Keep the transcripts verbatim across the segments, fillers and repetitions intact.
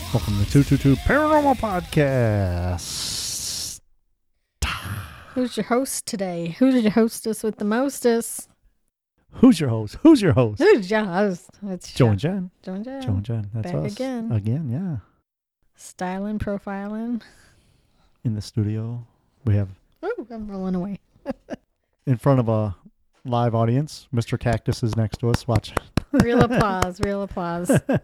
Welcome to two two two Paranormal Podcast. Who's your host today? Who's your hostess with the mostest? Who's your host? Who's your host? Who's your host? It's Joe and Jen. Joe and Jen. Joe and Jen. That's Back us. again. Again, yeah. Styling, profiling. In the studio. We have Oh, I'm rolling away. in front of a live audience. Mister Cactus is next to us. Watch. Real applause. Real applause.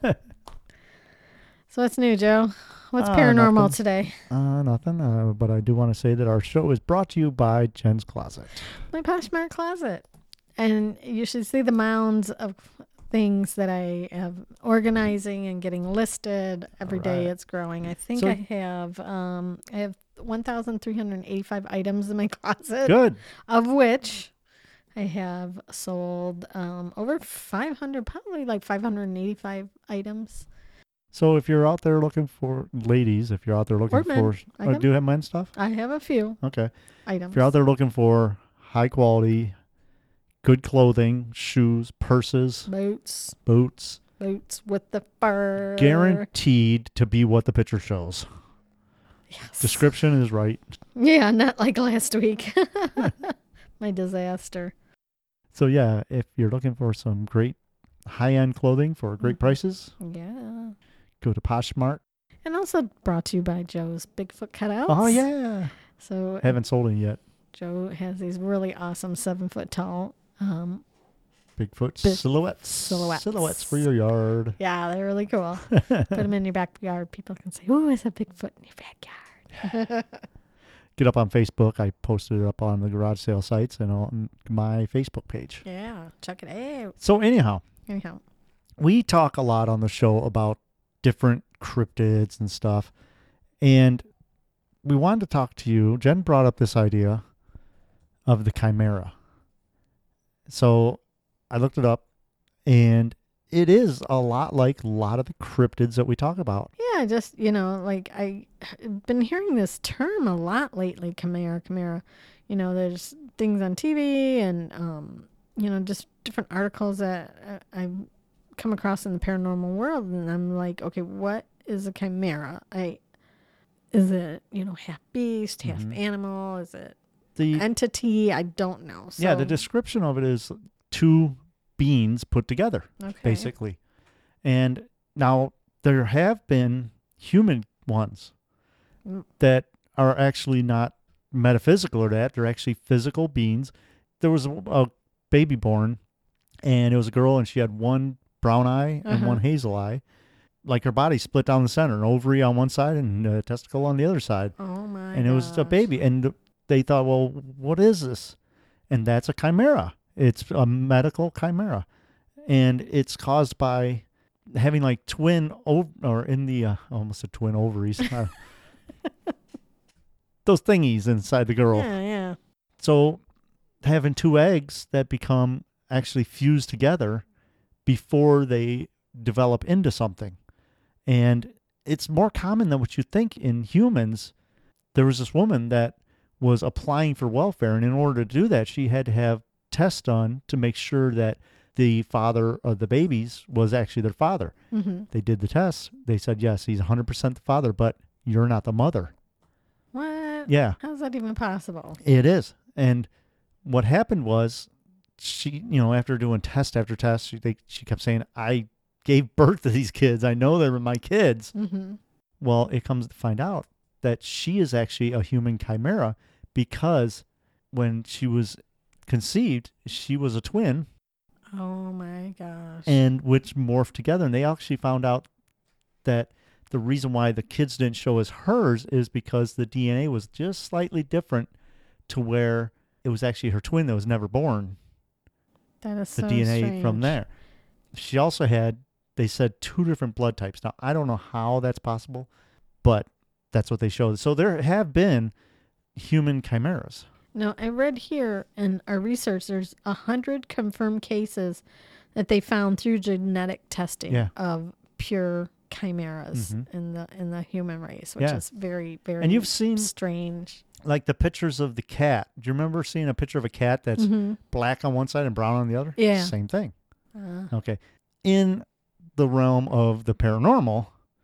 So what's new, Joe? What's Uh, paranormal nothing. today? Uh, nothing. Uh, but I do want to say that our show is brought to you by Jen's Closet. My Poshmark closet. And you should see the mounds of things that I have organizing and getting listed. Every day Right. it's growing. I think So- I have um I have one thousand three hundred eighty-five items in my closet. Good. Of which I have sold um, over five hundred, probably like five hundred eighty-five items. So if you're out there looking for ladies, if you're out there looking Or men. for, I or can- do you have men stuff? I have a few Okay. items. If you're out there looking for high quality, good clothing, shoes, purses, Boots, boots, boots with the fur. guaranteed to be what the picture shows. Yes. Description is right. Yeah, not like last week. My disaster. So yeah, if you're looking for some great high-end clothing for great Mhm. prices, Yeah. go to Poshmark. And also brought to you by Joe's Bigfoot Cutouts. Oh yeah. So Haven't sold any yet. Joe has these really awesome seven foot tall um, Bigfoot Big silhouettes. silhouettes. Silhouettes for your yard. yeah, they're really cool. Put them in your backyard. People can say, "Ooh, it's a Bigfoot in your backyard." Get up on Facebook. I posted it up on the garage sale sites and on my Facebook page. Yeah, check it out. So anyhow, Anyhow, we talk a lot on the show about different cryptids and stuff. And we wanted to talk to you. Jen brought up this idea of the chimera. So I looked it up, and it is a lot like a lot of the cryptids that we talk about. yeah, just you know, like I- I've been hearing this term a lot lately, chimera, chimera. You know, there's things on T V and um, you know, just different articles that uh, I've come across in the paranormal world, and I'm like, okay, what is a chimera? I is it you know half beast, half Mhm. animal? Is it The entity? I don't know. So, yeah, the description of it is two beings put together, okay. basically. And now there have been human ones Mm. that are actually not metaphysical or that. They're actually physical beings. There was a, a baby born, and it was a girl, and she had one brown eye and Uh-huh. one hazel eye. Like her body split down the center, an ovary on one side and a testicle on the other side. Oh my! and it was a gosh. baby. And they thought, well, what is this? And that's a chimera. It's a medical chimera. And it's caused by having like twin, ov- or in the, uh, I almost said twin ovaries. Uh, those thingies inside the girl. Yeah, yeah. So having two eggs that become actually fused together before they develop into something. And it's more common than what you think in humans. There was this woman that was applying for welfare, and in order to do that, she had to have tests done to make sure that the father of the babies was actually their father. Mm-hmm. They did the tests. They said, yes, he's one hundred percent the father, but you're not the mother. What? Yeah. How's that even possible? It is. And what happened was she, you know, after doing test after test, she, they, she kept saying, I gave birth to these kids. I know they were my kids. Mm-hmm. Well, it comes to find out that she is actually a human chimera because when she was conceived, she was a twin Oh my gosh. and which morphed together. And they actually found out that the reason why the kids didn't show as hers is because the D N A was just slightly different to where it was actually her twin that was never born, that is the so D N A strange. from there. She also had, they said, two different blood types. Now, I don't know how that's possible, but that's what they showed. So there have been human chimeras. No, I read here in our research there's a hundred confirmed cases that they found through genetic testing Yeah. of pure chimeras Mhm. in the in the human race, which Yeah. is very, very And you've seen strange. like the pictures of the cat. Do you remember seeing a picture of a cat that's Mhm. black on one side and brown on the other? Yeah. Same thing. Uh, Okay. In the realm of the paranormal,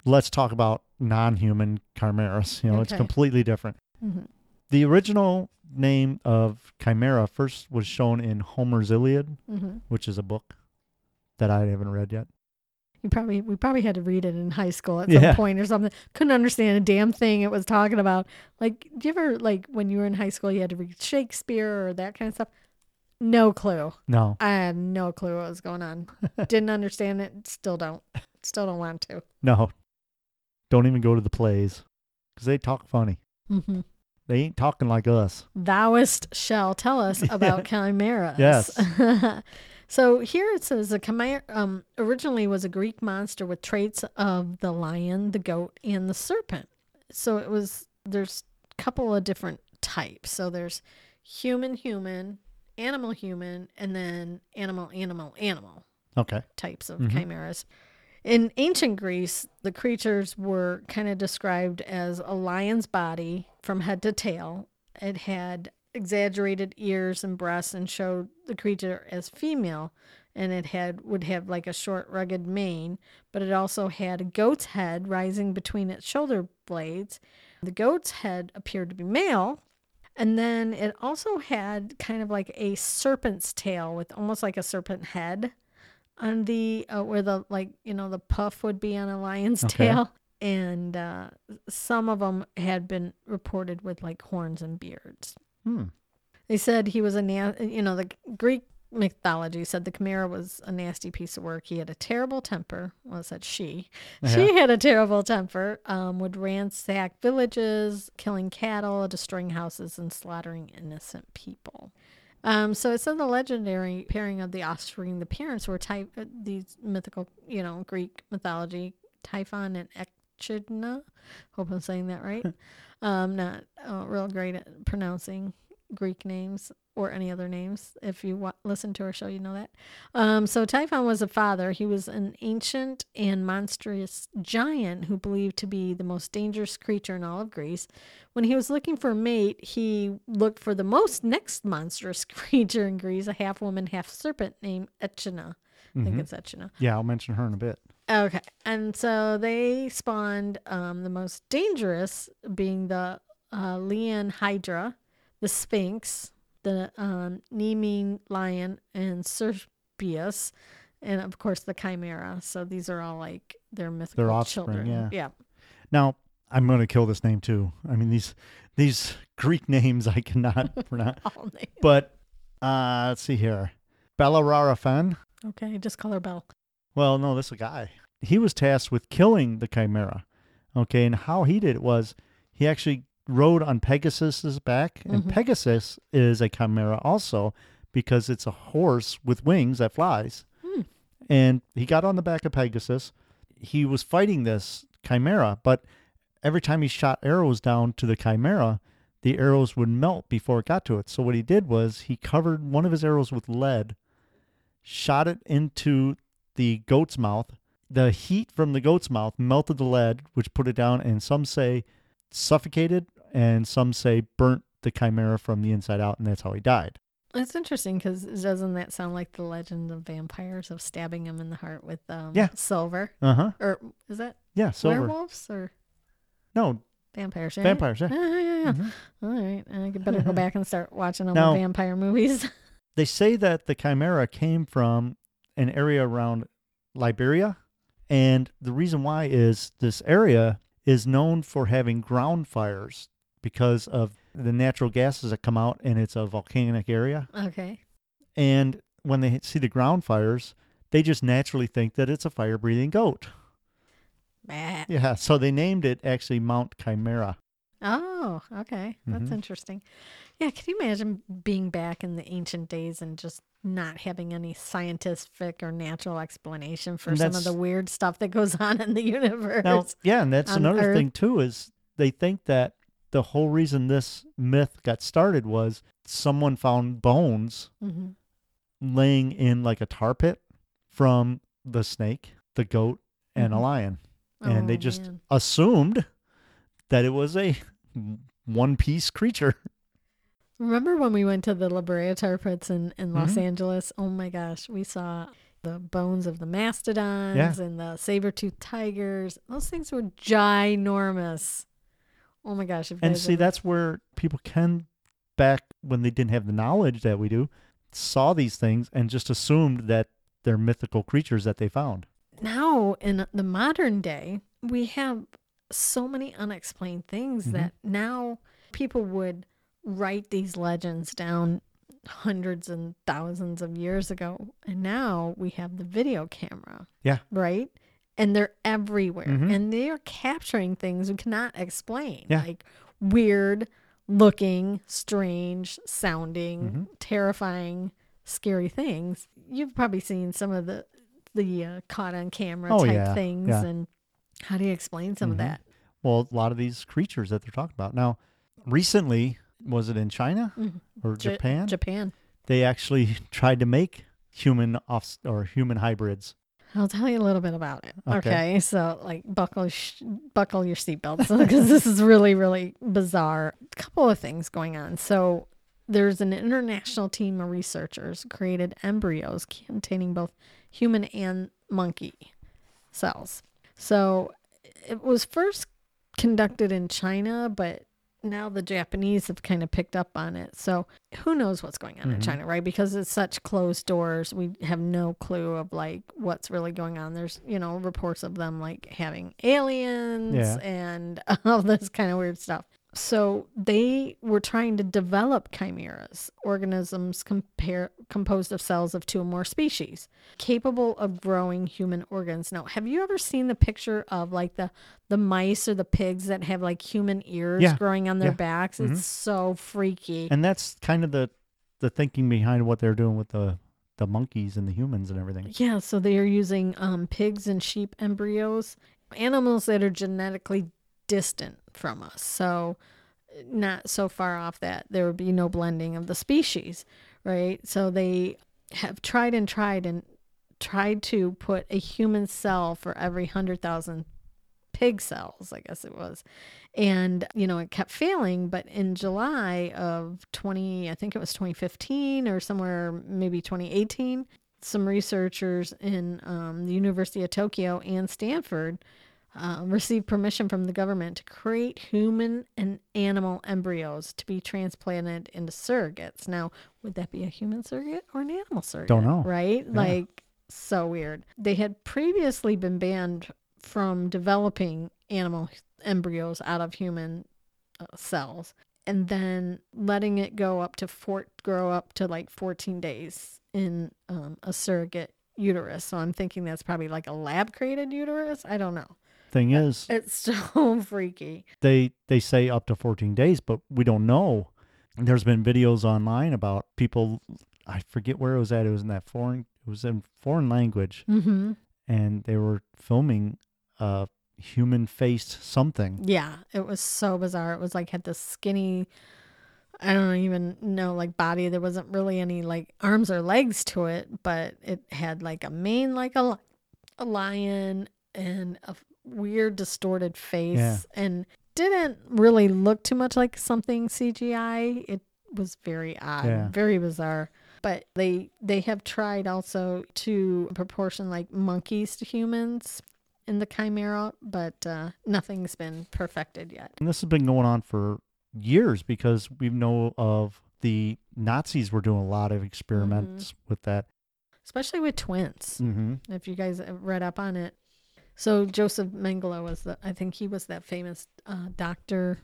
let's talk about non-human chimeras. You know, it's Okay. completely different. Mhm. The original name of chimera first was shown in Homer's Iliad, Mhm. which is a book that I haven't read yet. You probably we probably had to read it in high school at Yeah. some point or something. Couldn't understand a damn thing it was talking about. Like, do you ever like when you were in high school you had to read Shakespeare or that kind of stuff? No clue. No, I had no clue what was going on. Didn't understand it. Still don't. Still don't want to. no. Don't even go to the plays because they talk funny. Mm-hmm. They ain't talking like us. Thouest shall tell us about chimeras. Yes. So here it says a chimera um, originally was a Greek monster with traits of the lion, the goat, and the serpent. So it was, there's a couple of different types. So there's human, human, animal, human, and then animal, animal, animal Okay. types of Mhm. chimeras. In ancient Greece, the creatures were kind of described as a lion's body from head to tail. It had exaggerated ears and breasts and showed the creature as female, and it had would have like a short rugged mane, but it also had a goat's head rising between its shoulder blades. The goat's head appeared to be male, and then it also had kind of like a serpent's tail with almost like a serpent head on the uh, where the like you know the puff would be on a lion's Okay. tail, and uh, some of them had been reported with like horns and beards. Hmm. They said he was a na- you know the Greek mythology said the chimera was a nasty piece of work. He had a terrible temper. Well, it said she. She Yeah. had a terrible temper. Um, would ransack villages, killing cattle, destroying houses, and slaughtering innocent people. Um, so it said the legendary pairing of the offspring, the parents were ty- uh, these mythical, you know, Greek mythology, Typhon and Echidna. Hope I'm saying that right. um, not uh, real great at pronouncing Greek names or any other names. If you wa- listen to our show, you know that. Um, so Typhon was a father. He was an ancient and monstrous giant who believed to be the most dangerous creature in all of Greece. When he was looking for a mate, he looked for the most next monstrous creature in Greece, a half woman, half serpent named Echidna. I think Mhm. it's Echidna. Yeah, I'll mention her in a bit. Okay. And so they spawned um, the most dangerous being the uh, Leon Hydra, the Sphinx, the um, Nemean lion, and Serpius, and of course the Chimera. So these are all like their mythical Their offspring, children. yeah. Yeah. Now, I'm going to kill this name too. I mean, these these Greek names I cannot pronounce. All names. But uh, let's see here. Bellerophon. Okay. Just call her Belle. Well, no, this is a guy. He was tasked with killing the chimera. Okay, and how he did it was he actually rode on Pegasus's back, and Mhm. Pegasus is a chimera also because it's a horse with wings that flies. Hmm. And he got on the back of Pegasus. He was fighting this chimera, but every time he shot arrows down to the chimera, the arrows would melt before it got to it. So what he did was he covered one of his arrows with lead, shot it into the goat's mouth. The heat from the goat's mouth melted the lead, which put it down, and some say suffocated, and some say burnt the chimera from the inside out, and that's how he died. It's interesting because doesn't that sound like the legend of vampires of stabbing him in the heart with um, Yeah. silver? Uh huh. Or is that Yeah, silver. werewolves or No, vampires? Right? vampires. Yeah. Yeah, yeah, yeah. Mhm. All right. I could better go back and start watching all Now- the vampire movies. They say that the chimera came from an area around Liberia, and the reason why is this area is known for having ground fires because of the natural gases that come out, and it's a volcanic area. Okay. And when they see the ground fires, they just naturally think that it's a fire-breathing goat. Bah. Yeah, so they named it actually Mount Chimera. Oh, okay. That's Mhm. interesting. Yeah, can you imagine being back in the ancient days and just not having any scientific or natural explanation for And some of that's- the weird stuff that goes on in the universe? Now, yeah, and that's on another Earth. thing too is they think that the whole reason this myth got started was someone found bones hmm laying in like a tar pit from the snake, the goat, and a Mhm. lion. And they Oh, just man. assumed that it was a one-piece creature. Remember when we went to the La Brea tar pits in, in Los Mhm. Angeles? Oh my gosh, we saw the bones of the mastodons Yeah. and the saber-toothed tigers. Those things were ginormous. Oh my gosh. If you And guys see, ever- that's where people can, back when they didn't have the knowledge that we do, saw these things and just assumed that they're mythical creatures that they found. now in the modern day, we have so many unexplained things Mhm. that now people would write these legends down hundreds and thousands of years ago. And now we have the video camera. Yeah. Right? And they're everywhere. Mhm. And they are capturing things we cannot explain. Yeah. Like weird looking, strange sounding, Mhm. terrifying, scary things. You've probably seen some of the the uh, caught on camera Oh, type yeah, things. yeah. And how do you explain some of Mhm. that? Well, a lot of these creatures that they're talking about. Now, recently, was it in China Mhm. or Ja- Japan? Japan. They actually tried to make human off or human hybrids. I'll tell you a little bit about it. Okay. Okay, so like buckle sh- buckle your seatbelts because this is really really bizarre. A couple of things going on. So there's an international team of researchers created embryos containing both human and monkey cells. So it was first conducted in China, but now the Japanese have kind of picked up on it. So who knows what's going on in Mhm. China, right? Because it's such closed doors, we have no clue of like what's really going on. There's, you know, reports of them like having aliens Yeah. and all this kind of weird stuff. So they were trying to develop chimeras, organisms compare, composed of cells of two or more species, capable of growing human organs. Now, have you ever seen the picture of like the the mice or the pigs that have like human ears Yeah, growing on their yeah. backs? Mhm. It's so freaky. And that's kind of the the thinking behind what they're doing with the the monkeys and the humans and everything. Yeah, so they are using um, pigs and sheep embryos, animals that are genetically distant from us. So not so far off that there would be no blending of the species, right? So they have tried and tried and tried to put a human cell for every one hundred thousand pig cells, I guess it was. And, you know, it kept failing. But in July of twenty, I think it was twenty fifteen or somewhere, maybe twenty eighteen, some researchers in um, the University of Tokyo and Stanford uh, received permission from the government to create human and animal embryos to be transplanted into surrogates. Now, would that be a human surrogate or an animal surrogate? Don't know. Right? Yeah. Like, so weird. They had previously been banned from developing animal embryos out of human uh, cells and then letting it go up to four, grow up to like fourteen days in um, a surrogate uterus. So I'm thinking that's probably like a lab created uterus. I don't know. Thing is, It's so freaky. they they say up to fourteen days, but we don't know. There's been videos online about people. I forget where it was at. It was in that foreign. It was in foreign language, Mm-hmm. and they were filming a human-faced something. Yeah, it was so bizarre. It was like had this skinny, I don't even know, like body. There wasn't really any like arms or legs to it, but it had like a mane like a, li- a lion and a weird distorted face Yeah. and didn't really look too much like something C G I. It was very odd, Yeah. very bizarre. But they they have tried also to proportion like monkeys to humans in the chimera, but uh, nothing's been perfected yet. And this has been going on for years because we know of the Nazis were doing a lot of experiments with that. Especially with twins. Mm-hmm. If you guys have read up on it. So Joseph Mengele was the, I think he was that famous uh, doctor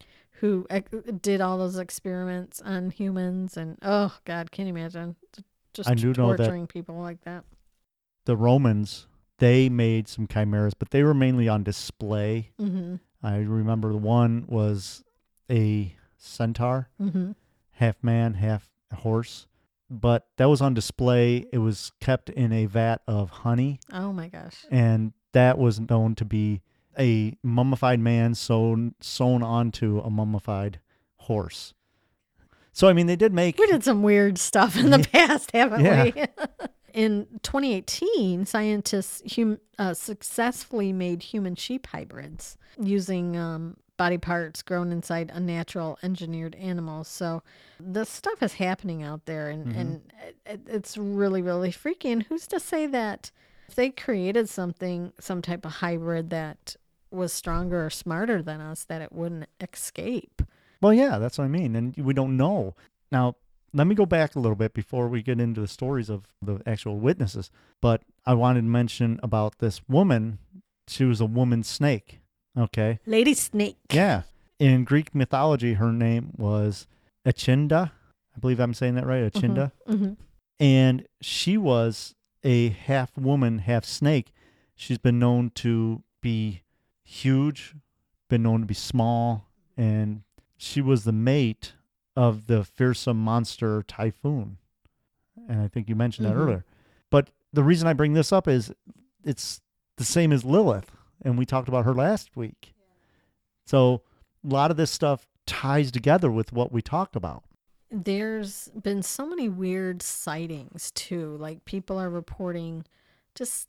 who ex- did all those experiments on humans. And oh God, can you imagine? Just I do know that- torturing people like that. The Romans, they made some chimeras, but they were mainly on display. Mm-hmm. I remember one was a centaur, Mm-hmm. half man, half horse, but that was on display. It was kept in a vat of honey, Oh my gosh. and that was known to be a mummified man sewn sewn onto a mummified horse. So I mean, they did make We did some weird stuff in the past, haven't Yeah. we? In twenty eighteen, scientists hum- uh, successfully made human sheep hybrids using um, body parts grown inside unnatural engineered animals. So this stuff is happening out there, and, Mhm. and it, it's really, really freaky. And who's to say that if they created something, some type of hybrid that was stronger or smarter than us, that it wouldn't escape? Well, yeah, that's what I mean. And we don't know. Now, let me go back a little bit before we get into the stories of the actual witnesses. But I wanted to mention about this woman. She was a woman snake. Okay. Lady Snake. Yeah. In Greek mythology, her name was Echinda. I believe I'm saying that right. Echinda. Mm-hmm. And she was a half woman, half snake. She's been known to be huge, been known to be small, and she was the mate of the fearsome monster Typhoon. And I think you mentioned that Mhm. earlier. But the reason I bring this up is it's the same as Lilith, and we talked about her last week. So a lot of this stuff ties together with what we talked about. There's been so many weird sightings too. Like people are reporting just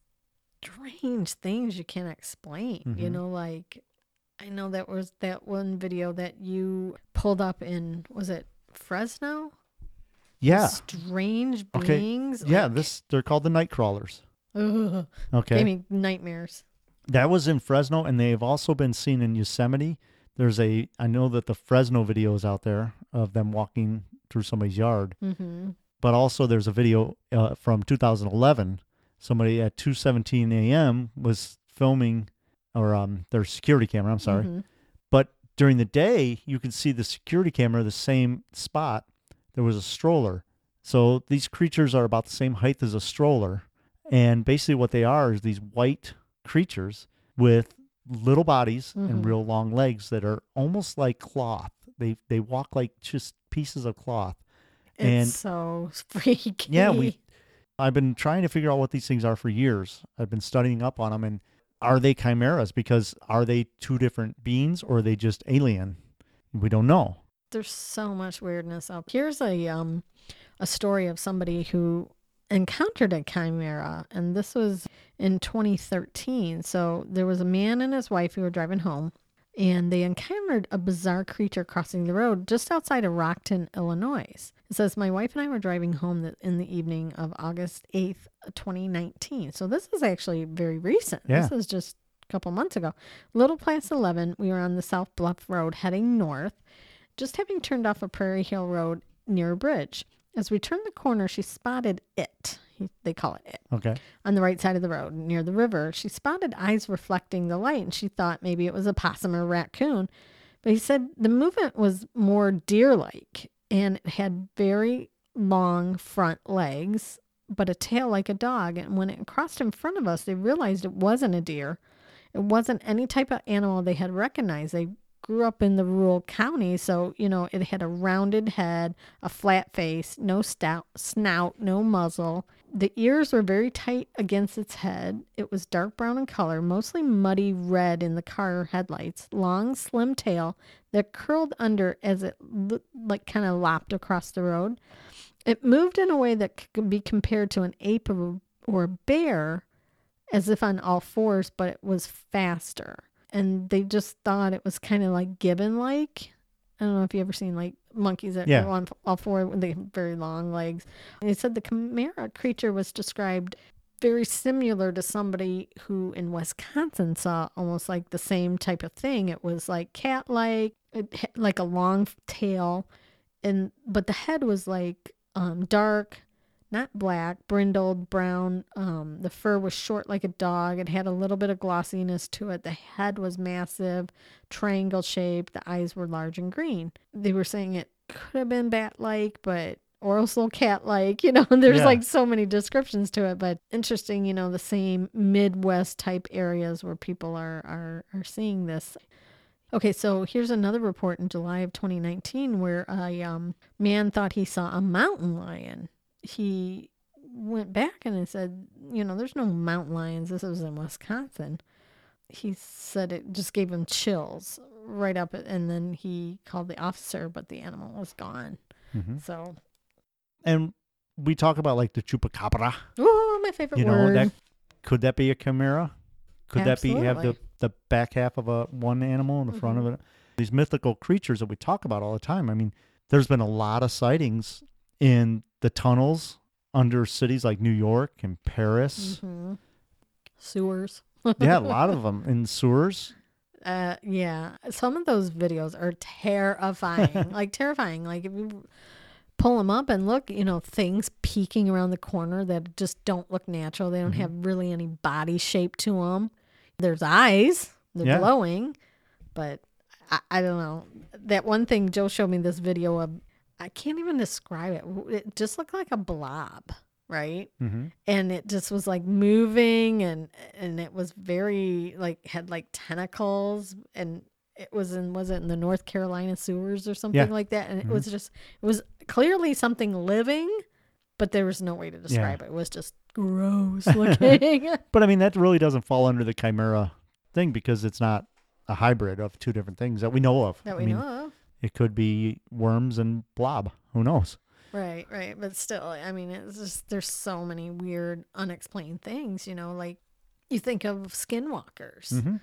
strange things you can't explain. You Mhm. know, like I know that was that one video that you pulled up in, was it Fresno? Yeah. Strange Okay. beings. Yeah, like, this they're called the night crawlers. ugh, Okay. gave me nightmares. That was in Fresno, and they've also been seen in Yosemite. There's a, I know that the Fresno video is out there of them walking through somebody's yard, Mm-hmm. but also there's a video uh, from two thousand eleven. Somebody at two seventeen a.m. was filming, or um, their security camera, I'm sorry. Mm-hmm. But during the day, you can see the security camera, the same spot. There was a stroller. So these creatures are about the same height as a stroller. And basically what they are is these white creatures with little bodies Mhm. and real long legs that are almost like cloth. They they walk like just pieces of cloth. It's And- so freaky. Yeah, we I've been trying to figure out what these things are for years. I've been studying up on them, and are they chimeras? Because are they two different beings, or are they just alien? We don't know. There's so much weirdness out. Here's a um a story of somebody who encountered a chimera, and this was in twenty thirteen. So there was a man and his wife who were driving home, and they encountered a bizarre creature crossing the road just outside of Rockton, Illinois. It says, my wife and I were driving home th- in the evening of August eighth, twenty nineteen. So this is actually very recent. Yeah. This is just a couple months ago. Little past eleven, we were on the South Bluff Road heading north, just having turned off a Prairie Hill Road near a bridge. As we turned the corner, she spotted it. He, they call it it. Okay. On the right side of the road near the river. She spotted eyes reflecting the light, and she thought maybe it was a possum or a raccoon. But he said the movement was more deer-like, and it had very long front legs, but a tail like a dog. And when it crossed in front of us, they realized it wasn't a deer. It wasn't any type of animal they had recognized. They grew up in the rural county, so, you know, it had a rounded head, a flat face, no stout, snout, no muzzle. The ears were very tight against its head. It was dark brown in color, mostly muddy red in the car headlights. Long, slim tail that curled under as it lo- like kind of lopped across the road. It moved in a way that could be compared to an ape or, or a bear, as if on all fours, but it was faster. And they just thought it was kind of like gibbon-like. I don't know if you ever seen like monkeys that Yeah. go on all four when they have very long legs. And they said the chimera creature was described very similar to somebody who in Wisconsin saw almost like the same type of thing. It was like cat-like, it had like a long tail, and but the head was like um, dark, not black, brindled brown. Um, the fur was short like a dog. It had a little bit of glossiness to it. The head was massive, triangle shaped. The eyes were large and green. They were saying it could have been bat-like, but or also cat-like. You know, there's Yeah. like so many descriptions to it. But interesting, you know, the same Midwest type areas where people are are are seeing this. Okay, so here's another report in July of twenty nineteen where a um, man thought he saw a mountain lion. He went back and he said, you know, there's no mountain lions. This was in Wisconsin. He said it just gave him chills right up. And then he called the officer, but the animal was gone. hmm So, And we talk about like the chupacabra. oh, my favorite You know, word. that could that be a chimera? Could that be have the, Absolutely. the back half of a one animal and the front Mhm. of it? these mythical creatures that we talk about all the time. I mean, there's been a lot of sightings in the tunnels under cities like New York and Paris. Mm-hmm. Sewers. Yeah, a lot of them in sewers. Uh, yeah. Some of those videos are terrifying. like terrifying. Like if you pull them up and look, you know, things peeking around the corner that just don't look natural. They don't Mhm. have really any body shape to them. There's eyes. They're Yeah. glowing, but I, I don't know. That one thing Joe showed me this video of, I can't even describe it. It just looked like a blob, right? Mm-hmm. And it just was like moving, and and it was very like had like tentacles, and it was in was it in the North Carolina sewers or something Yeah. like that, and it Mhm. was just it was clearly something living, but there was no way to describe it. It was just gross looking. But I mean, that really doesn't fall under the chimera thing because it's not a hybrid of two different things that we know of. that I we mean, know of. it could be worms and blob. Who knows? Right, right. But still, I mean, it's just, there's so many weird, unexplained things, you know, like you think of skinwalkers Mm-hmm.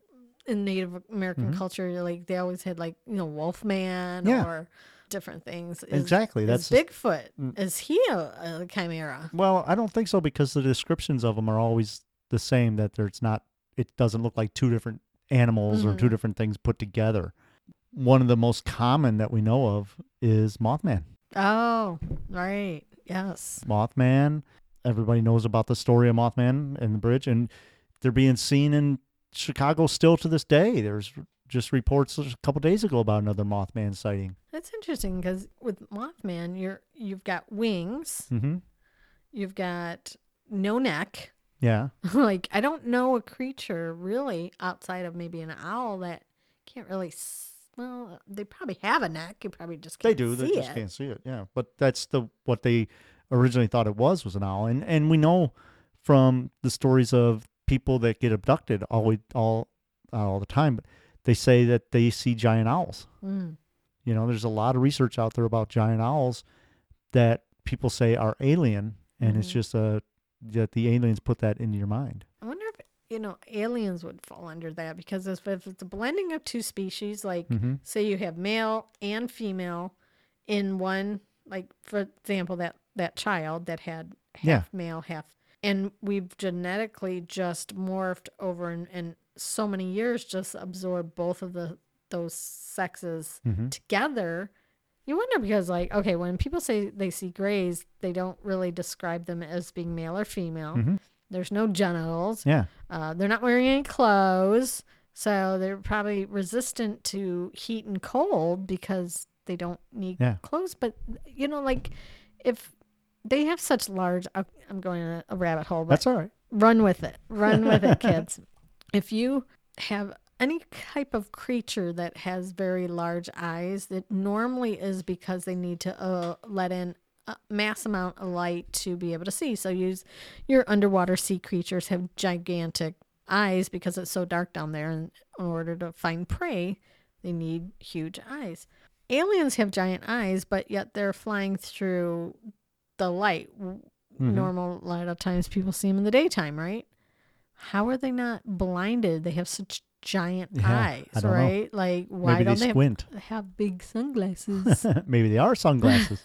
in Native American Mhm. culture, like they always had like, you know, Wolfman Yeah. or different things. Is, Exactly. Is That's Bigfoot. Mm. Is he a, a chimera? well, I don't think so because the descriptions of them are always the same. That there's not. It doesn't look like two different animals or two Mhm. different things put together. One of the most common that we know of is Mothman. Oh, right. Yes. Mothman. Everybody knows about the story of Mothman and the bridge, and they're being seen in Chicago still to this day. There's just reports a couple days ago about another Mothman sighting. That's interesting because with Mothman, you're you've got wings, Mm-hmm. you've got no neck. Yeah. Like I don't know a creature really outside of maybe an owl that can't really. s- Well, they probably have a neck. You probably just can't They do. They see just it. can't see it. Yeah, but that's the what they originally thought it was was an owl, and and we know from the stories of people that get abducted all all not all the time, but they say that they see giant owls. Mm. You know, there's a lot of research out there about giant owls that people say are alien, and it's Mhm. just a that the aliens put that into your mind. I wonder if you know aliens would fall under that because if, if it's a blending of two species, like Mm-hmm. say you have male and female in one, like for example that that child that had half Yeah. male, half, and we've genetically just morphed over in, in so many years, just absorbed both of the those sexes Mm-hmm. together. You wonder because, like, okay, when people say they see grays, they don't really describe them as being male or female. Mm-hmm. There's no genitals. Yeah. Uh, they're not wearing any clothes, so they're probably resistant to heat and cold because they don't need Yeah. clothes. But you know, like if they have such large, uh, I'm going in a, a rabbit hole, but That's all right. run with it, run with it, kids. If you have any type of creature that has very large eyes, it normally is because they need to uh, let in a mass amount of light to be able to see. So use your underwater sea creatures have gigantic eyes because it's so dark down there, and in order to find prey, they need huge eyes. Aliens have giant eyes, but yet they're flying through the light. Mhm. Normal, a lot of times people see them in the daytime, right? How are they not blinded? They have such giant Yeah, I eyes, don't know. right? Like, why Maybe don't they they squint. have, have big sunglasses? Maybe they are sunglasses.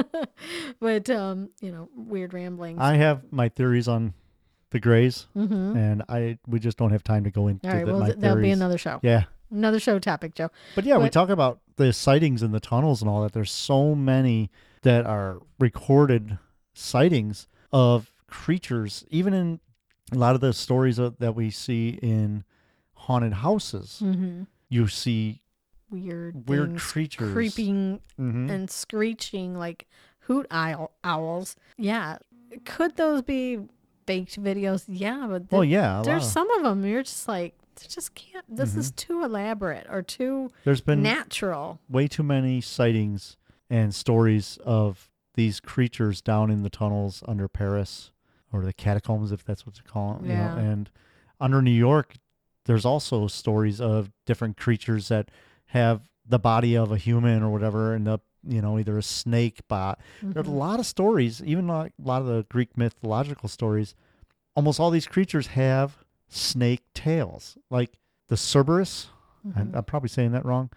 But um, you know, weird ramblings. I have my theories on the grays, Mm-hmm. and I we just don't have time to go into All right, the, well, my th- that'll be theories. another show. Yeah, Another show topic, Joe. but yeah, we But- talk about the sightings in the tunnels and all that. There's so many that are recorded sightings of creatures, even in a lot of the stories that that we see in haunted houses. Mm-hmm. You see Weird, weird things creatures creeping Mhm. and screeching like hoot owl owls. Yeah, could those be faked videos? Yeah, but Well, the- yeah, a lot there's of- some of them you're just like, they just can't. This Mm-hmm. is too elaborate or too there's been natural. way too many sightings and stories of these creatures down in the tunnels under Paris or the catacombs, if that's what you call them. Yeah. You know? And under New York, there's also stories of different creatures that have the body of a human or whatever, and the you know either a snake bot. There's a Mhm. lot of stories, even like a lot of the Greek mythological stories. Almost all these creatures have snake tails, like the Cerberus. Mhm. I'm, I'm probably saying that wrong.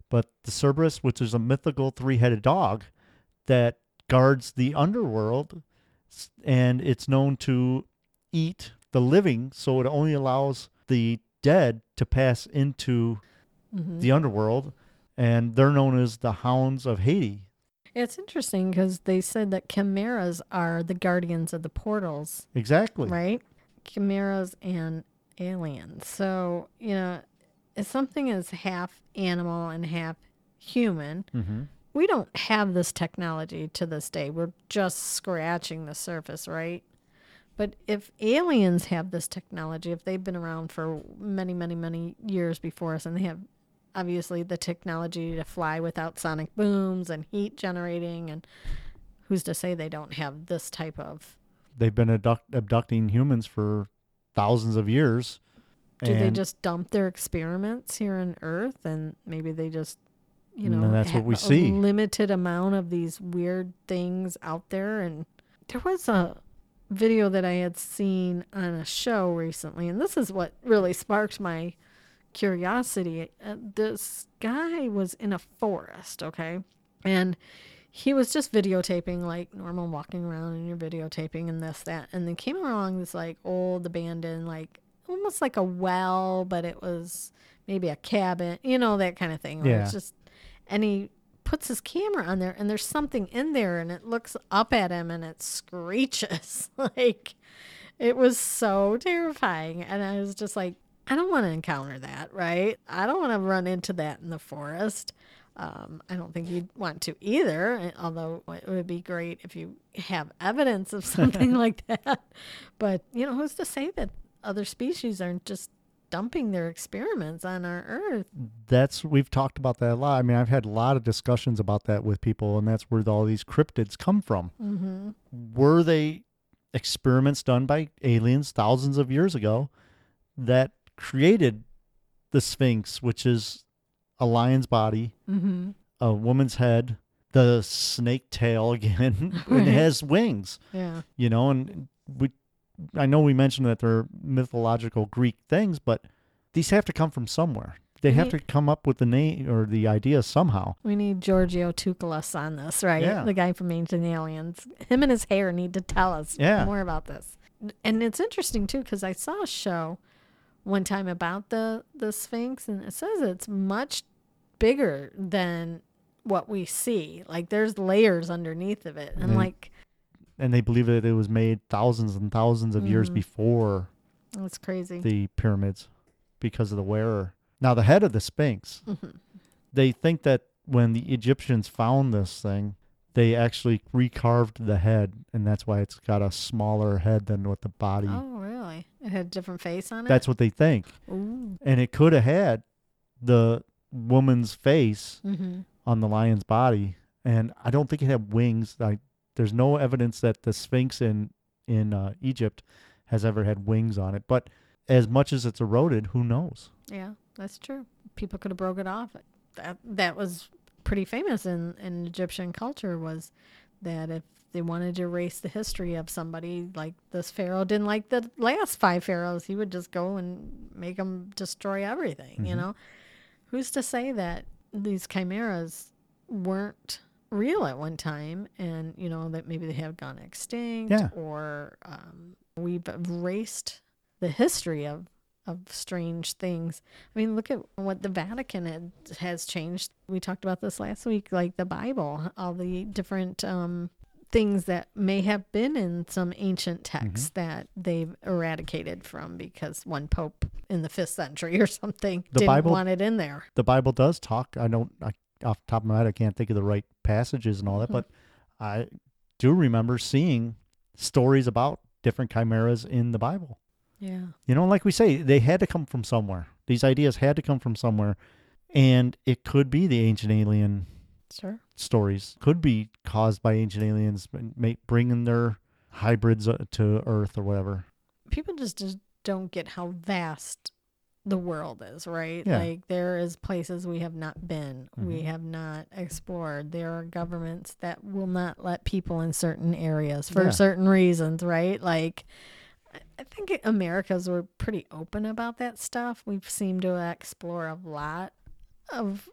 But the Cerberus, which is a mythical three-headed dog that guards the underworld, s- and it's known to eat the living, so it only allows the dead to pass into Hmm. the underworld, and they're known as the Hounds of Hades. It's interesting because they said that chimeras are the guardians of the portals, Exactly. right? Chimeras and aliens. So, you know, if something is half animal and half human, Mm-hmm. we don't have this technology to this day. We're just scratching the surface, right? But if aliens have this technology, if they've been around for many, many, many years before us, and they have obviously the technology to fly without sonic booms and heat generating, and who's to say they don't have this type of. They've been abduct- abducting humans for thousands of years. Do they and just dump their experiments here on Earth, and maybe they just, you No, know, that's what have we a see. limited amount of these weird things out there? And there was a video that I had seen on a show recently, and this is what really sparked my curiosity. Uh, this guy was in a forest, okay? And he was just videotaping, like normal walking around and you're videotaping and this, that. And then came along this like old abandoned, like almost like a well, but it was maybe a cabin, you know, that kind of thing. Where Yeah. it's just, and he puts his camera on there and there's something in there and it looks up at him and it screeches. Like, it was so terrifying. And I was just like, I don't want to encounter that, right? I don't want to run into that in the forest. Um, I don't think you'd want to either, although it would be great if you have evidence of something like that. But, you know, who's to say that other species aren't just dumping their experiments on our Earth? That's we've talked about that a lot. I mean, I've had a lot of discussions about that with people, and that's where all these cryptids come from. Mm-hmm. Were they experiments done by aliens thousands of years ago that created the Sphinx, which is a lion's body, Mm-hmm. a woman's head, the snake tail again, and Right. it has wings, Yeah. you know, and we I know we mentioned that they're mythological Greek things, but these have to come from somewhere. They have We- to come up with the name or the idea somehow. We need Giorgio Tsoukalos on this, right? Yeah. The guy from Ancient Aliens. Him and his hair need to tell us Yeah. more about this. And it's interesting too because I saw a show one time about the the Sphinx, and it says it's much bigger than what we see. Like there's layers underneath of it, and And- like And they believe that it was made thousands and thousands of years Mhm. before it's crazy. the pyramids because of the wearer. Now, the head of the Sphinx, Mhm. they think that when the Egyptians found this thing, they actually recarved the head, and that's why it's got a smaller head than what the body. Oh, really? It had a different face on it. That's what they think. Ooh. And it could have had the woman's face Mm-hmm. on the lion's body, and I don't think it had wings. Like, there's no evidence that the Sphinx in in uh, Egypt has ever had wings on it. But as much as it's eroded, who knows? Yeah, that's true. People could have broke it off. That that was pretty famous in, in Egyptian culture, was that if they wanted to erase the history of somebody, like this pharaoh didn't like the last five pharaohs, he would just go and make them destroy everything. You Mhm. know, who's to say that these chimeras weren't real at one time, and you know that maybe they have gone extinct, Yeah. or um, we've erased the history of of strange things. I mean, look at what the Vatican had, has changed. We talked about this last week, like the Bible, all the different um, things that may have been in some ancient texts that they've eradicated from because one pope in the fifth century or something The didn't Bible- want it in there. The Bible does talk. I don't, I, off the top of my head, I can't think of the right passages and all that, Mhm. but I do remember seeing stories about different chimeras in the Bible. Yeah. You know, like we say, they had to come from somewhere. These ideas had to come from somewhere. And it could be the ancient alien Sure. stories, could be caused by ancient aliens ma- bringing their hybrids uh, to Earth or whatever. People just, just don't get how vast the world is, right? Yeah. Like there is places we have not been, we Mhm. have not explored. There are governments that will not let people in certain areas for Yeah. certain reasons, right? Like I- I think Americans were pretty open about that stuff. We've seemed to explore a lot of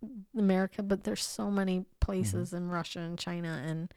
America, but there's so many places Mm-hmm. in Russia and China and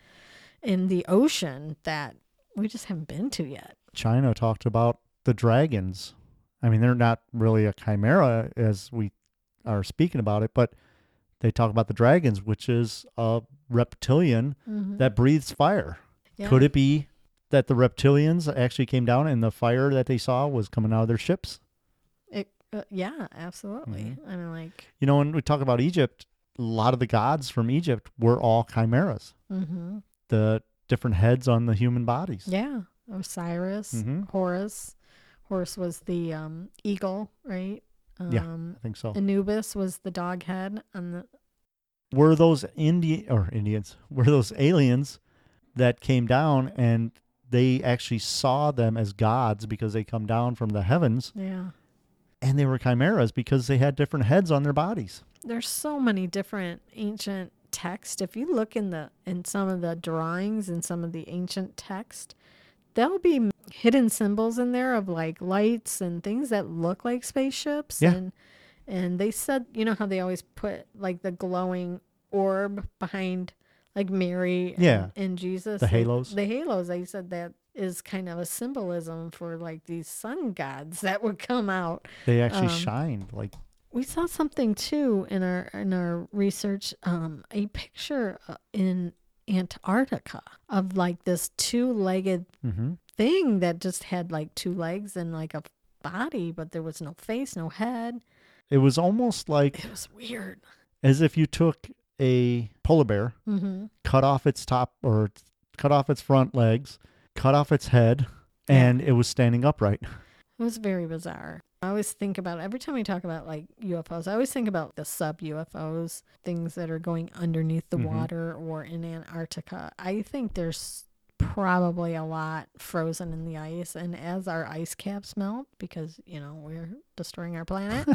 in the ocean that we just haven't been to yet. China talked about the dragons. I mean, they're not really a chimera as we are speaking about it, but they talk about the dragons, which is a reptilian Mm-hmm. that breathes fire. Yeah. Could it be that the reptilians actually came down and the fire that they saw was coming out of their ships? It, uh, yeah, absolutely. Mm-hmm. I mean, like, You know, when we talk about Egypt, a lot of the gods from Egypt were all chimeras. mm-hmm. The different heads on the human bodies. Yeah, Osiris, Mm-hmm. Horus. Horus was the um, eagle, right? Um, Yeah. I think so. Anubis was the dog head on the. Were those Indian or Indians? Were those aliens that came down and they actually saw them as gods because they come down from the heavens, Yeah. and they were chimeras because they had different heads on their bodies? There's so many different ancient texts. If you look in the in some of the drawings and some of the ancient text, there'll be hidden symbols in there of like lights and things that look like spaceships. Yeah. And and they said, you know how they always put like the glowing orb behind like Mary and, Yeah. and Jesus. The They- halos. The halos. They said that is kind of a symbolism for like these sun gods that would come out. They actually Um, shined like We saw something too in our in our research, um, a picture uh, in Antarctica of like this two-legged mm-hmm. thing that just had like two legs and like a body, but there was no face, no head. It was almost like It was weird. as if you took a polar bear, Mm-hmm. cut off its top or cut off its front legs, cut off its head, and it was standing upright. It was very bizarre. I always think about every time we talk about like U F Os, I always think about the sub U F Os, things that are going underneath the Mhm. water or in Antarctica. I think there's probably a lot frozen in the ice, and as our ice caps melt, because you know we're destroying our planet,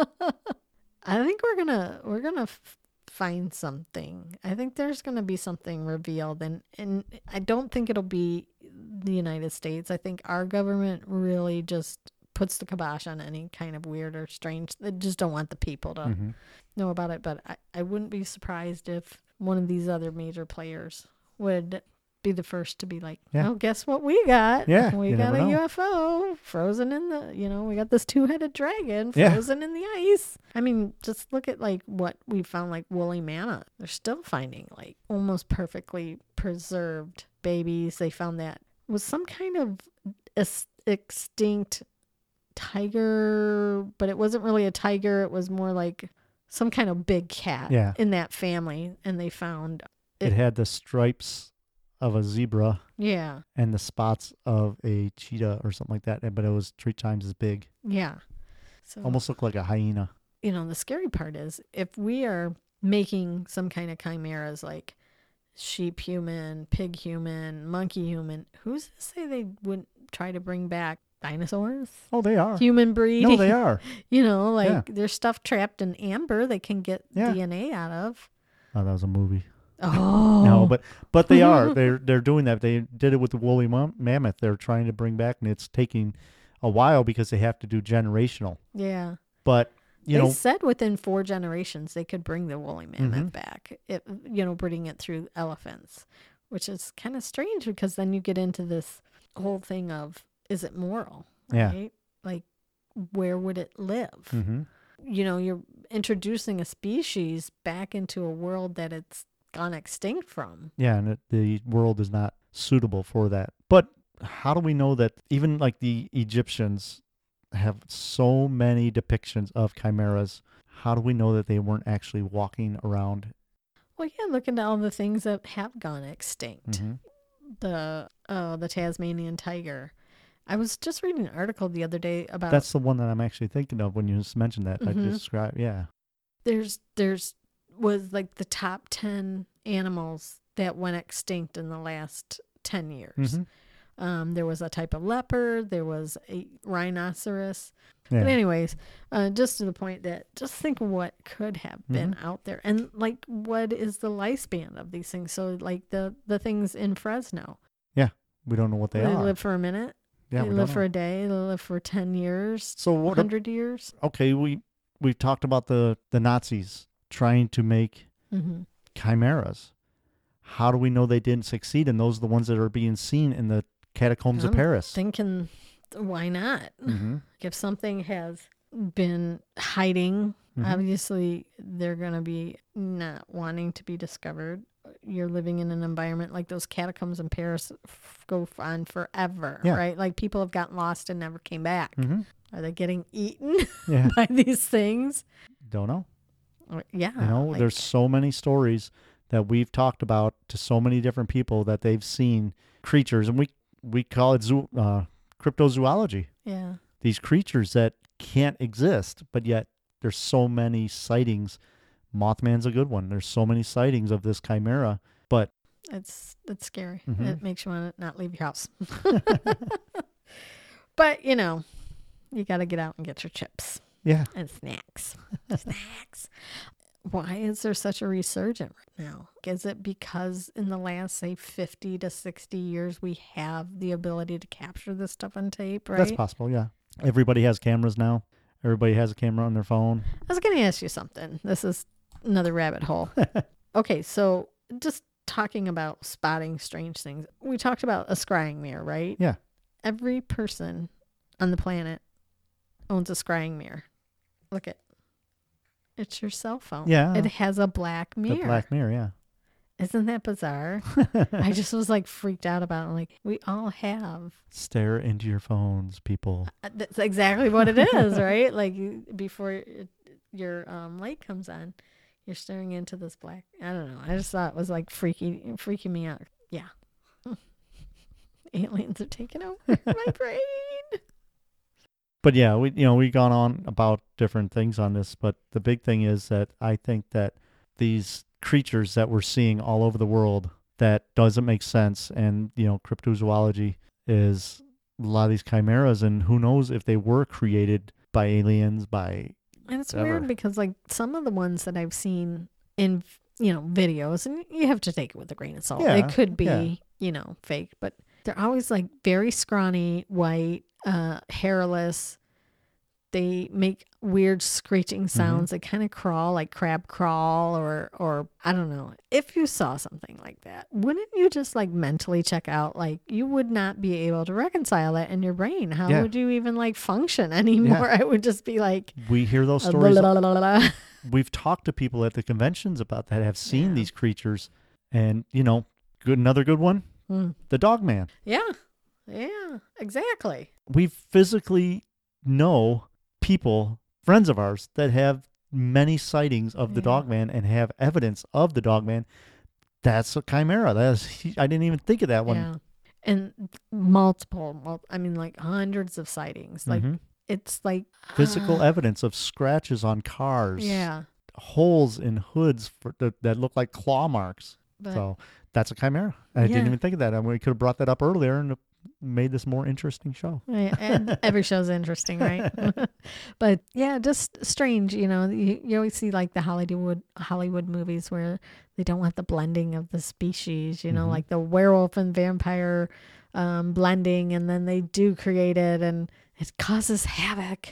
I think we're gonna we're gonna f- find something. I think there's gonna be something revealed, and and I don't think it'll be the United States. I think our government really just puts the kibosh on any kind of weird or strange. They just don't want the people to Mhm. know about it. But I, I wouldn't be surprised if one of these other major players would be the first to be like, Yeah. oh, guess what we got? Yeah, We you got never a know. U F O frozen in the, you know, we got this two-headed dragon Yeah. frozen in the ice. I mean, just look at like what we found, like woolly mammoth. They're still finding like almost perfectly preserved babies. They found that was some kind of es- extinct tiger, but it wasn't really a tiger. It was more like some kind of big cat Yeah. in that family. And they found, It had the stripes of a zebra yeah, and the spots of a cheetah or something like that, but it was three times as big. yeah. So Almost looked like a hyena. you know, the scary part is if we are making some kind of chimeras like sheep human, pig human, monkey human, who's to say they wouldn't try to bring back dinosaurs? Oh, they are. Human breed? No, they are. You know, like Yeah. there's stuff trapped in amber they can get Yeah. D N A out of. Oh, that was a movie. Oh. No, but but they are. They're they're doing that. They did it with the woolly mam- mammoth. They're trying to bring back, and it's taking a while because they have to do generational. Yeah. But you they know, said within four generations they could bring the woolly mammoth Mhm. back, it, you know, breeding it through elephants, which is kind of strange because then you get into this whole thing of is it moral? Yeah. Right? Like, where would it live? hmm You know, you're introducing a species back into a world that it's gone extinct from. yeah, and it, the world is not suitable for that. But how do we know that even like the Egyptians have so many depictions of chimeras? How do we know that they weren't actually walking around? Well, yeah, look into all the things that have gone extinct. Mhm. The uh, the Tasmanian tiger. I was just reading an article the other day about That's the one that I'm actually thinking of when you just mentioned that. I Mhm. described, yeah. there's there's was like the top ten animals that went extinct in the last ten years. Mhm. Um, there was a type of leopard, there was a rhinoceros. Yeah. But anyways, uh, just to the point that just think what could have been Mm-hmm. out there, and like what is the lifespan of these things? So like the the things in Fresno, we don't know what they they are. live for a minute, yeah, they we live don't for know. a day, they live for ten years, So what? hundred years. Okay, we we talked about the the Nazis trying to make Mm-hmm. chimeras. How do we know they didn't succeed? And those are the ones that are being seen in the catacombs I'm of Paris. Thinking, why not? Mm-hmm. If something has been hiding, Mhm. obviously they're going to be not wanting to be discovered. You're living in an environment like those catacombs in Paris f- go on forever, Yeah. right? Like people have gotten lost and never came back. Mm-hmm. Are they getting eaten Yeah. by these things? Don't know. Or- yeah. You know, like- there's so many stories that we've talked about to so many different people that they've seen creatures, and we we call it zoo, uh, cryptozoology. Yeah. These creatures that can't exist, but yet there's so many sightings. Mothman's a good one. There's so many sightings of this chimera, but It's it's scary. Mhm. It makes you want to not leave your house. But, you know, you got to get out and get your chips yeah, and snacks. Snacks. Why is there such a resurgence right now? Is it because in the last, say, fifty to sixty years, we have the ability to capture this stuff on tape, right? that's possible. Yeah, everybody has cameras now. Everybody has a camera on their phone. I was going to ask you something. This is another rabbit hole. Okay, so just talking about spotting strange things. We talked about a scrying mirror, right? Yeah. Every person on the planet owns a scrying mirror. Look at it's your cell phone. Yeah. It has a black mirror. The black mirror. Yeah. Isn't that bizarre? I just was like freaked out about it. Like, we all have. Stare into your phones, people. Uh, That's exactly what it is, right? Like you, before it, your um, light comes on, you're staring into this black. I don't know. I just thought it was like freaky, freaking me out. Yeah. Aliens are taking over my brain. But yeah, we you know we've gone on about different things on this, but the big thing is that I think that these creatures that we're seeing all over the world that doesn't make sense, and you know cryptozoology is a lot of these chimeras, and who knows if they were created by aliens, by And it's Ever. weird because like some of the ones that I've seen in, you know, videos, and you have to take it with a grain of salt. Yeah, It could be, yeah. you know, fake, but they're always like very scrawny, white, uh, hairless. They make weird screeching sounds. They kind of crawl like crab crawl or, or I don't know. If you saw something like that, wouldn't you just like mentally check out? Like you would not be able to reconcile that in your brain. How Yeah. would you even like function anymore? I would just be like, we hear those uh, stories. blah, blah, blah, blah. We've talked to people at the conventions about that, have seen Yeah. these creatures, and you know, good another good one, Hmm. the dog man. Yeah. Yeah, exactly. We physically know people, friends of ours, that have many sightings of the Yeah. dog man and have evidence of the dog man. That's a chimera. That's I didn't even think of that one. Yeah. And multiple, mul- I mean, like hundreds of sightings. Like, Mhm. it's like Physical uh, evidence of scratches on cars, Yeah. holes in hoods for, that, that look like claw marks. But So that's a chimera. I Yeah. didn't even think of that. I mean, we could have brought that up earlier and made this more interesting show. yeah, and every show's interesting, right? But yeah, just strange, you know. You, you always see like the Hollywood Hollywood movies where they don't want the blending of the species, you know, Mhm. like the werewolf and vampire um, blending, and then they do create it, and it causes havoc.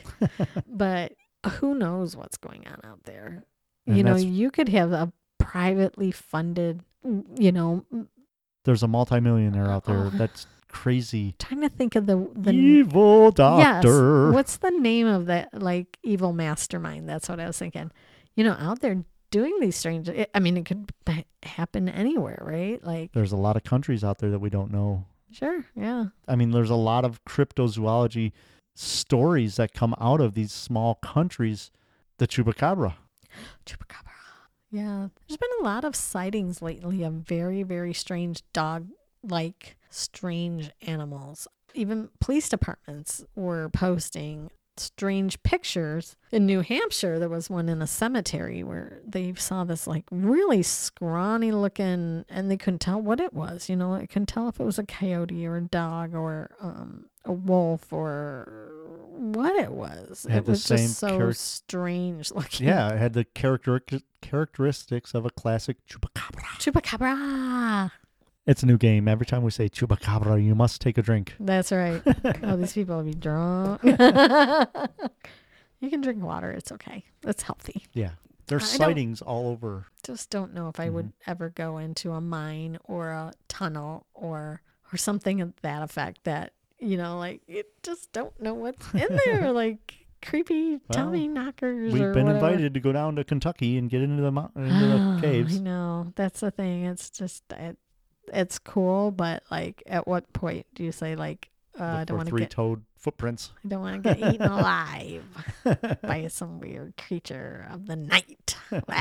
But who knows what's going on out there? And you know, that's- you could have a privately funded, you know, There's a multimillionaire out there Oh. that's crazy. trying to think of the the Evil doctor. Yes. What's the name of that like evil mastermind? That's what I was thinking. You know, out there doing these strange. It, I mean, it could b- happen anywhere, right? Like, There's a lot of countries out there that we don't know. sure, yeah, I mean, there's a lot of cryptozoology stories that come out of these small countries. The chupacabra. chupacabra. Yeah, there's been a lot of sightings lately of very, very strange dog-like strange animals. Even police departments were posting strange pictures. In New Hampshire, there was one in a cemetery where they saw this like really scrawny looking, and they couldn't tell what it was. You know, they couldn't tell if it was a coyote or a dog or um, a wolf or what it was. It had It the was same just so charac- strange looking. Yeah, it had the character characteristics of a classic chupacabra. Chupacabra. It's a new game. Every time we say chupacabra, you must take a drink. That's right. Oh, these people will be drunk. You can drink water. It's okay. It's healthy. Yeah. There's I don't- sightings all over. Just don't know if I Mm-hmm. would ever go into a mine or a tunnel or or something of that effect. That you know, like you just don't know what's in there, like creepy Tommy knockers We've or been whatever. invited to go down to Kentucky and get into the mountain, into Oh, the caves. I know. That's the thing. It's just it, it's cool, but like, at what point do you say like, uh, I Look don't for want to get, three-toed footprints. I don't want to get eaten alive by some weird creature of the night.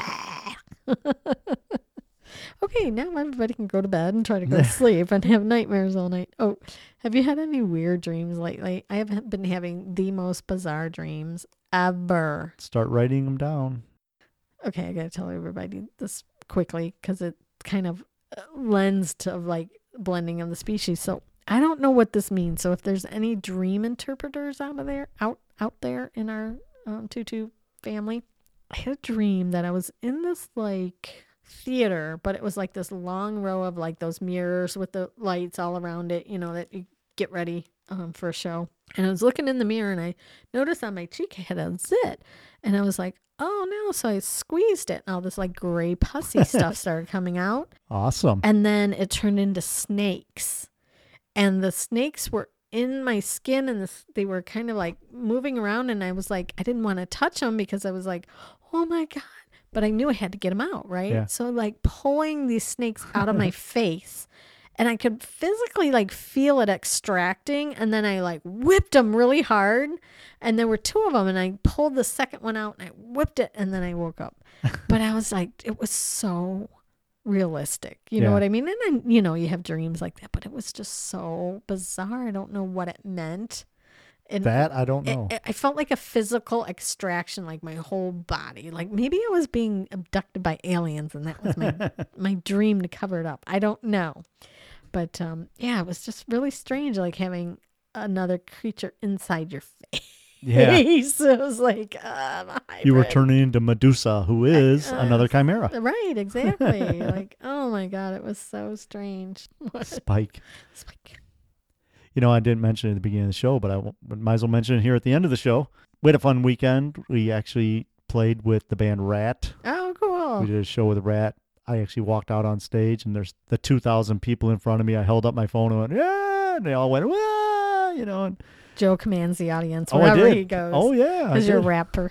Okay, now everybody can go to bed and try to go to sleep and have nightmares all night. Oh, have you had any weird dreams lately? I have been having the most bizarre dreams ever. Start writing them down. Okay, I gotta tell everybody this quickly because it kind of uh, lends to like blending of the species. So I don't know what this means. So if there's any dream interpreters out of there, out out there in our um, Tutu family, I had a dream that I was in this like theater, but it was like this long row of like those mirrors with the lights all around it, you know, that you get ready um, for a show. And I was looking in the mirror and I noticed on my cheek I had a zit. And I was like, oh no. So I squeezed it and all this like gray pussy stuff started coming out. Awesome. And then it turned into snakes. And the snakes were in my skin and this, they were kind of like moving around. And I was like, I didn't want to touch them because I was like, oh my God. But I knew I had to get them out, right? Yeah. So like pulling these snakes out of my face. And I could physically like feel it extracting. And then I like whipped them really hard. And there were two of them. And I pulled the second one out and I whipped it. And then I woke up. But I was like, it was so realistic. You Yeah. know what I mean? And then, you know, you have dreams like that. But it was just so bizarre. I don't know what it meant. And That I don't it- know. it- I felt like a physical extraction, like my whole body. Like maybe I was being abducted by aliens and that was my my dream to cover it up. I don't know. But um, yeah, it was just really strange, like having another creature inside your Yeah. face. It was like, uh, a You were hybrid. turning into Medusa, who is uh, another chimera. Right, exactly. Like, oh my God, it was so strange. Spike. Spike. You know, I didn't mention it at the beginning of the show, but I won't- but might as well mention it here at the end of the show. We had a fun weekend. We actually played with the band Rat. Oh, cool. We did a show with Rat. I actually walked out on stage, and there's the two thousand people in front of me. I held up my phone and went, yeah, and they all went, wah, you know. And, Joe commands the audience oh, I wherever did. he goes. Oh, yeah. I Because you're a did. rapper.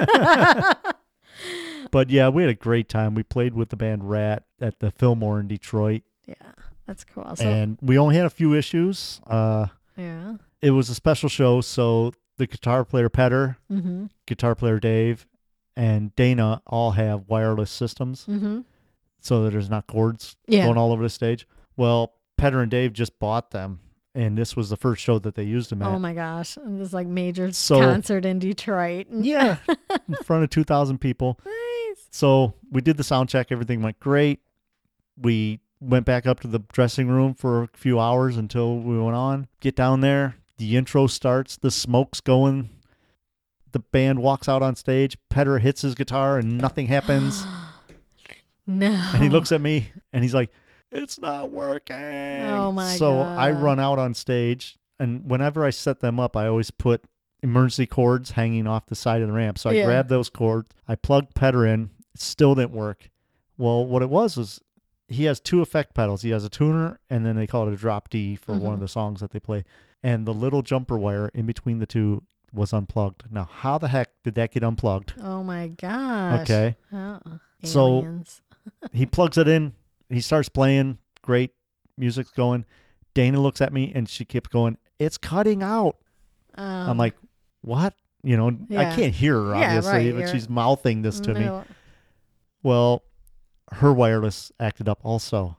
But, yeah, we had a great time. We played with the band Rat at the Fillmore in Detroit, Yeah, that's cool. So, and we only had a few issues. Uh, yeah. it was a special show, so the guitar player, Petter, Mm-hmm. guitar player, Dave, and Dana all have wireless systems. Mm-hmm. So that there's not cords Yeah. going all over the stage. Well, Petter and Dave just bought them, and this was the first show that they used them at. Oh my gosh. And this like major So- concert in Detroit. Yeah, in front of two thousand people. Nice. So we did the sound check. Everything went great. We went back up to the dressing room for a few hours until we went on. Get down there. The intro starts. The smoke's going. The band walks out on stage. Petter hits his guitar, and nothing happens. No. And he looks at me and he's like, it's not working. Oh my So I God. run out on stage, and whenever I set them up, I always put emergency cords hanging off the side of the ramp. So I Yeah. grabbed those cords. I plugged Petter in. It still didn't work. Well, what it was was he has two effect pedals. He has a tuner, and then they call it a drop D for one of Mhm. the songs that they play. And the little jumper wire in between the two was unplugged. Now, how the heck did that get unplugged? Oh my gosh. Okay. Oh, So- aliens. He plugs it in. He starts playing. Great. Music's going. Dana looks at me and she keeps going, it's cutting out. Um, I'm like, what? You know, I Yeah. can't hear her, Yeah, obviously, right, but you're- she's mouthing this to me. no. Well, her wireless acted up also.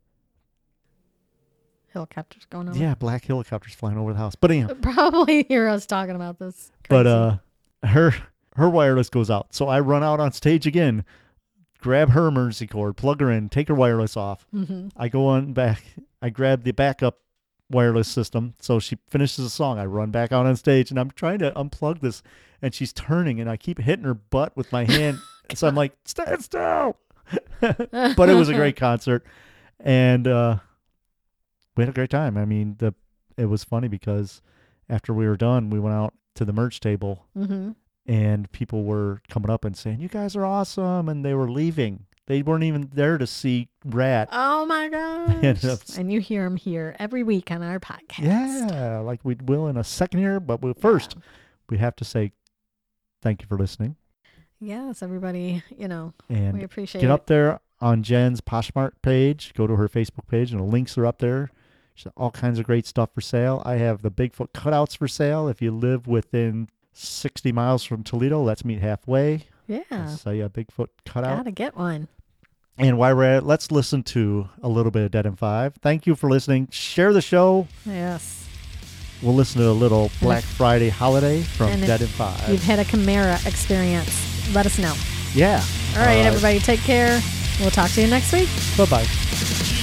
Helicopters going over. Yeah, black helicopters flying over the house. But anyhow, Probably hear us talking about this. but Crazy. uh, her her wireless goes out. So I run out on stage again, grab her emergency cord, plug her in, take her wireless off. Mhm. I go on back. I grab the backup wireless system. So she finishes the song. I run back out on stage and I'm trying to unplug this, and she's turning, and I keep hitting her butt with my hand. So I'm like, stand still. But it was a great concert, and uh, we had a great time. I mean, the it was funny because after we were done, we went out to the merch table, Mhm. and people were coming up and saying, "You guys are awesome," and they were leaving. They weren't even there to see Rat. Oh my And, gosh. uh, And you hear them here every week on our podcast. Yeah, like we will in a second here, but we, first we have to say thank you for listening. Yes, everybody, you know, And we appreciate get it. up there on Jen's Poshmark page. Go to her Facebook page, and the links are up there. She's got all kinds of great stuff for sale. I have the Bigfoot cutouts for sale. If you live within sixty miles from Toledo, let's meet halfway. Yeah. I'll sell you a Bigfoot cutout. Gotta get one. And while we're at it, let's listen to a little bit of Dead in Five. Thank you for listening. Share the show. Yes. We'll listen to a little Black if- Friday holiday from and if Dead in Five. You've had a Chimera experience. Let us know. Yeah. All right, Uh, everybody, take care. We'll talk to you next week. Bye-bye.